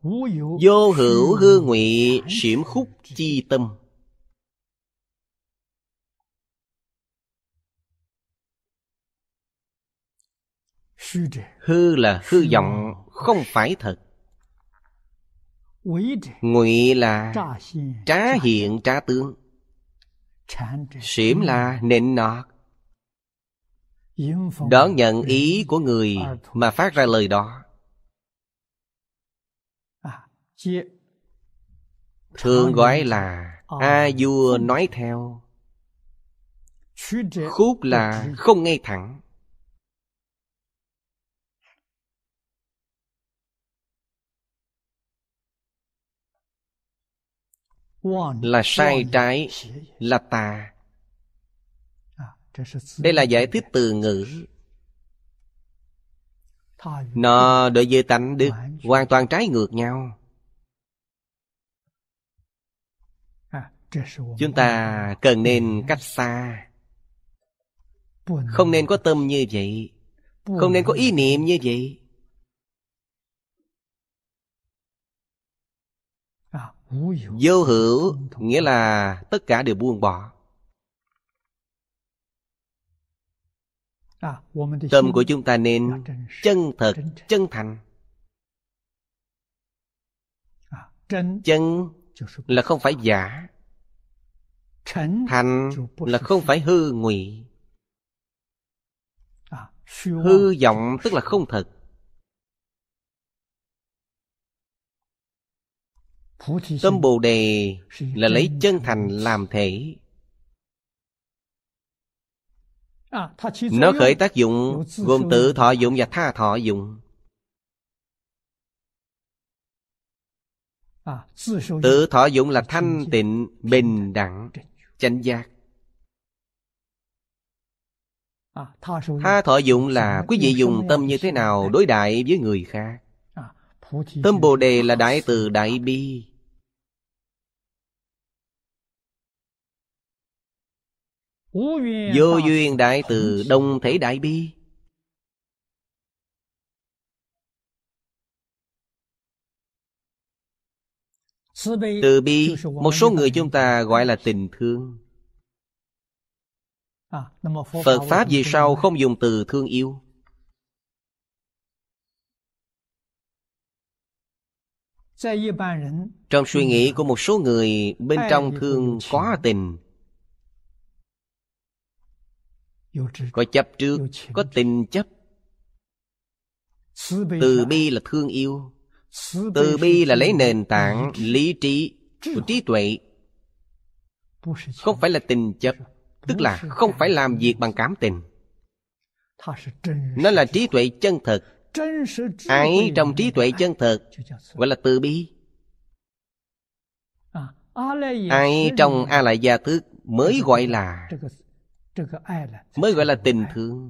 Vô hữu hư ngụy xiểm khúc chi tâm. Hư là hư vọng, không phải thật. Ngụy là trá hiện trá tướng. Xiểm là nịnh nọt. Đón nhận ý của người mà phát ra lời đó. Thường gọi là a vua nói theo. Khúc là không ngay thẳng. Là sai trái, là tà. Đây là giải thích từ ngữ. Nó đối với tánh đức hoàn toàn trái ngược nhau. Chúng ta cần nên cách xa. Không nên có tâm như vậy. Không nên có ý niệm như vậy. Vô hữu nghĩa là tất cả đều buông bỏ. Tâm của chúng ta nên chân thật, chân thành. Chân là không phải giả. Thành là không phải hư ngụy. Hư vọng tức là không thật. Tâm Bồ Đề là lấy chân thành làm thể. Nó khởi tác dụng gồm tự thọ dụng và tha thọ dụng. Tự thọ dụng là thanh tịnh, bình đẳng, chánh giác. Tha thọ dụng là quý vị dùng tâm như thế nào đối đại với người khác. Tâm Bồ Đề là đại từ đại bi. Vô duyên đại từ đồng thể đại bi. Từ bi, một số người chúng ta gọi là tình thương. Phật Pháp vì sao không dùng từ thương yêu? Trong suy nghĩ của một số người, bên trong thương có tình. Có chấp trước, có tình chấp. Từ bi là thương yêu. Từ bi là lấy nền tảng lý trí của trí tuệ. Không phải là tình chấp. Tức là không phải làm việc bằng cảm tình. Nó là trí tuệ chân thật. Ái trong trí tuệ chân thật gọi là từ bi. Ái trong A Lại Gia Thức mới gọi là tình thương.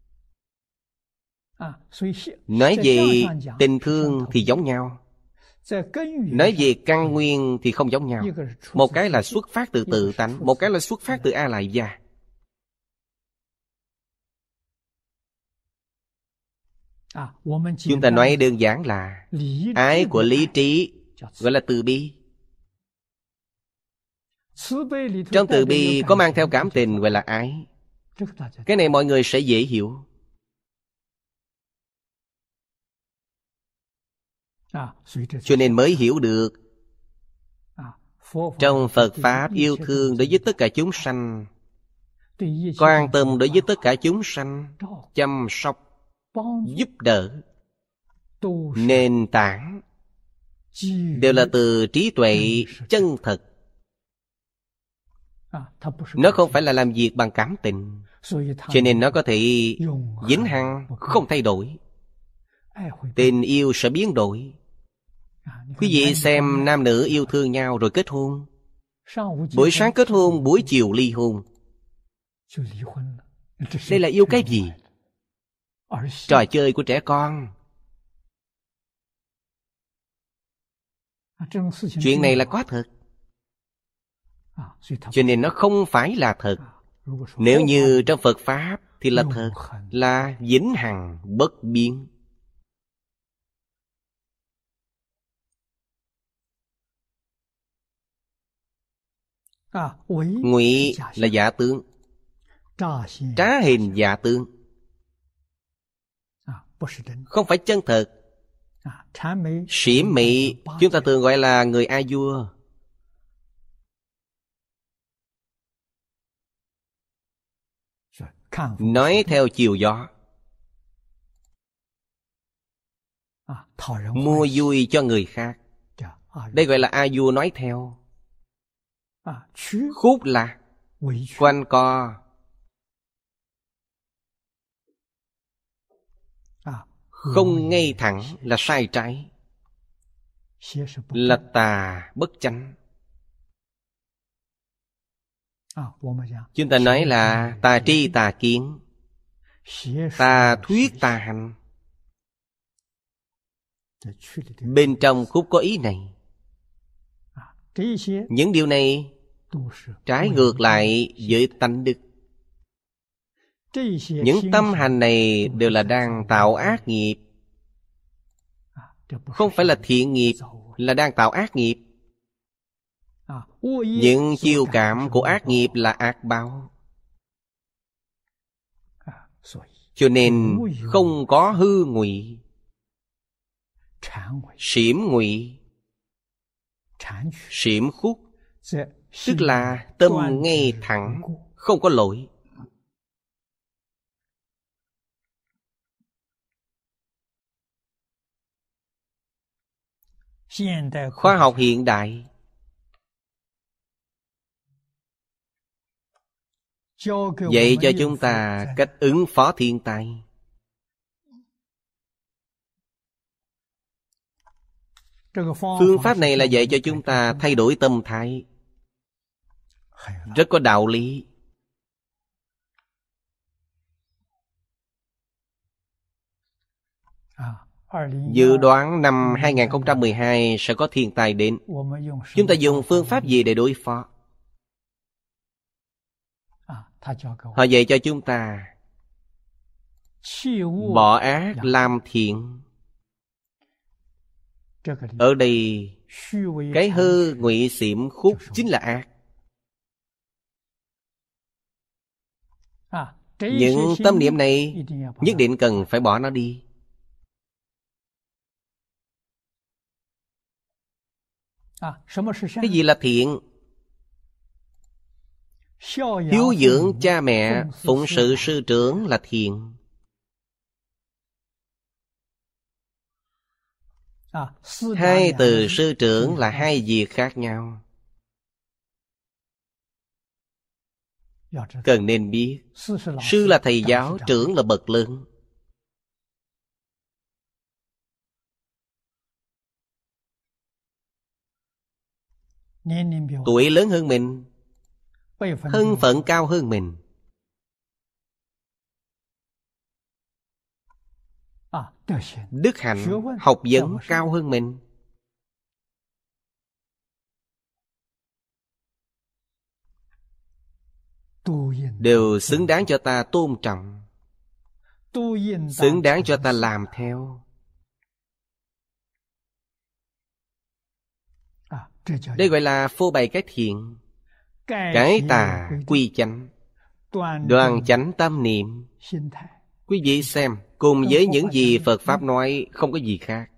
Nói về tình thương thì giống nhau. Nói về căn nguyên thì không giống nhau. Một cái là xuất phát từ tự tánh, một cái là xuất phát từ A Lại Gia. Chúng ta nói đơn giản là ái của lý trí gọi là từ bi. Trong từ bi có mang theo cảm tình gọi là ái. Cái này mọi người sẽ dễ hiểu. Cho nên mới hiểu được trong Phật Pháp yêu thương đối với tất cả chúng sanh, quan tâm đối với tất cả chúng sanh, chăm sóc, giúp đỡ, nền tảng đều là từ trí tuệ chân thật. Nó không phải là làm việc bằng cảm tình, cho nên nó có thể vĩnh hằng, không thay đổi. Tình yêu sẽ biến đổi. Quý vị xem nam nữ yêu thương nhau rồi kết hôn. Buổi sáng kết hôn, buổi chiều ly hôn. Đây là yêu cái gì? Trò chơi của trẻ con. Chuyện này là có thật. Cho nên nó không phải là thật. Nếu như trong Phật Pháp thì là thật, là vĩnh hằng bất biến. Ngụy là giả tướng, trá hình giả tướng, không phải chân thật. Xỉm mị chúng ta thường gọi là người a vua. Nói theo chiều gió, mua vui cho người khác. Đây gọi là a vua nói theo. Khúc là quanh co, không ngay thẳng là sai trái, là tà bất chánh. Chúng ta nói là tà tri tà kiến, tà thuyết tà hành. Bên trong khúc có ý này. Những điều này trái ngược lại với tánh đức. Những tâm hành này đều là đang tạo ác nghiệp. Không phải là thiện nghiệp, là đang tạo ác nghiệp. Những chiêu cảm của ác nghiệp là ác báo. Cho nên không có hư ngụy. Xỉm ngụy, xỉm khúc, tức là tâm ngay thẳng, không có lỗi. Khoa học hiện đại dạy cho chúng ta cách ứng phó thiên tai. Phương pháp này là dạy cho chúng ta thay đổi tâm thái, rất có đạo lý. Dự đoán năm 2012 sẽ có thiên tai đến. Chúng ta dùng phương pháp gì để đối phó? Họ dạy cho chúng ta bỏ ác làm thiện. Ở đây cái hư ngụy xỉm khúc chính là ác. Những tâm niệm này nhất định cần phải bỏ nó đi. Cái gì là thiện? Hiếu dưỡng cha mẹ, phụng sự sư trưởng là thiện. Hai từ sư trưởng là hai việc khác nhau. Cần nên biết, sư là thầy giáo, trưởng là bậc lớn. Tuổi lớn hơn mình, thân phận cao hơn mình, đức hạnh, học vấn cao hơn mình, đều xứng đáng cho ta tôn trọng, xứng đáng cho ta làm theo. Đây gọi là phô bày cái thiện, cái tà quy chánh, đoan chánh tâm niệm. Quý vị xem, cùng với những gì Phật Pháp nói không có gì khác.